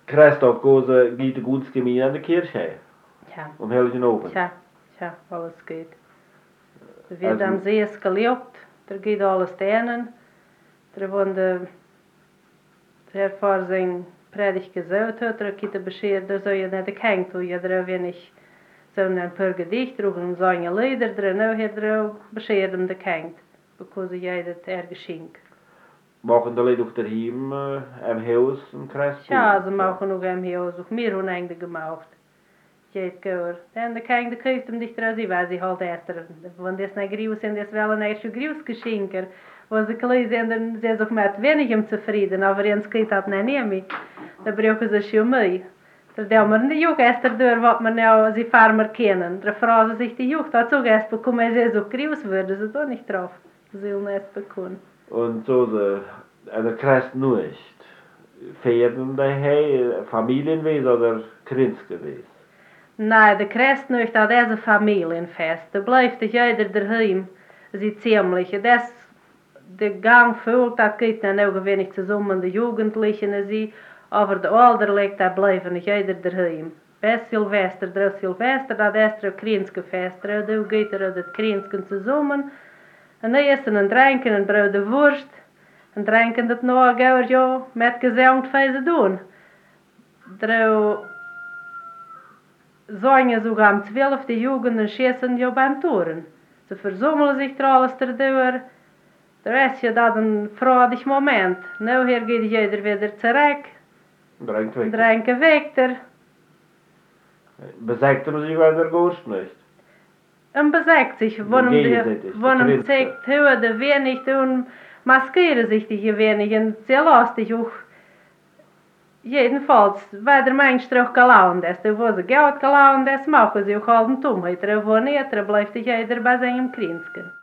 Christoph geht ein gutes Gemein an der Kirche. Ja. Um Heiligen Abend. Ja, alles gut. Da wird am See gelebt, da geht alles denen. Da wohnt der Herr sein Predigt gesagt hat, da geht der Bescheid, da soll ja nicht gehängt, wo ja da wenig so ein paar Gedichte und so eine Lieder drin, auch hat er Bescheid um gehängt, because ja das geschenk. Machen die Leute auch daheim im Haus im Kreis? Ja, sie machen auch im Haus, auch wir haben eigentlich gemacht. Geht gehör. Dann der Kang der kauft dich draus, weil sie halt erst, wenn das nicht groß sind, das wel ein schon groß Geschenker. Wenn sie klein sind, dann sind sie auch mit wenigem zufrieden, aber wenn es geht, hat nicht mehr. Da brauchen sie schon mehr. Da haben wir die Jugend erst durch, was man ja sie Farmer kennen. Da fragen sich die Jugend, dazu erst bekommen sie so groß würden sie doch nicht drauf. Sie sollen erst bekommen. Und so, der Kreis nicht. Fäden daheim, Familienwesen oder Krinzgewesen? Nein, der Christ nicht, das ist ein Familienfest. Da bleibt jeder daheim, sie ziemlich. Das, der Gang fühlt, das geht dann auch wenig zusammen, die Jugendlichen, sie, aber der Alderlich, da bleiben jeder daheim. Bis Silvester, das ist der Krinzgefest, da geht das Krinzgen zusammen. Und dann essen und trinken und brauchen Wurst. Und trinken das noch, ja, mit Gesang zu tun. Sonja sogar am 12. Jugend und schießen ja beim Touren. Sie versammeln sich da alles dadurch. Da ist ja das ein freudiger Moment. Nachher geht jeder wieder zurück. Trinken weiter. Besägt man sich weiter Gurst nicht? Und besägt sich, wenn zeigt, der wenig und maskieren sich die wenig und sehr lustig auch. Jedenfalls, weil der Mensch auch gelaunt ist, wo sie Geld gelaunt ist, machen sie auch halben Dummheit. Wo nicht, bleibt jeder bei seinem Krinzken.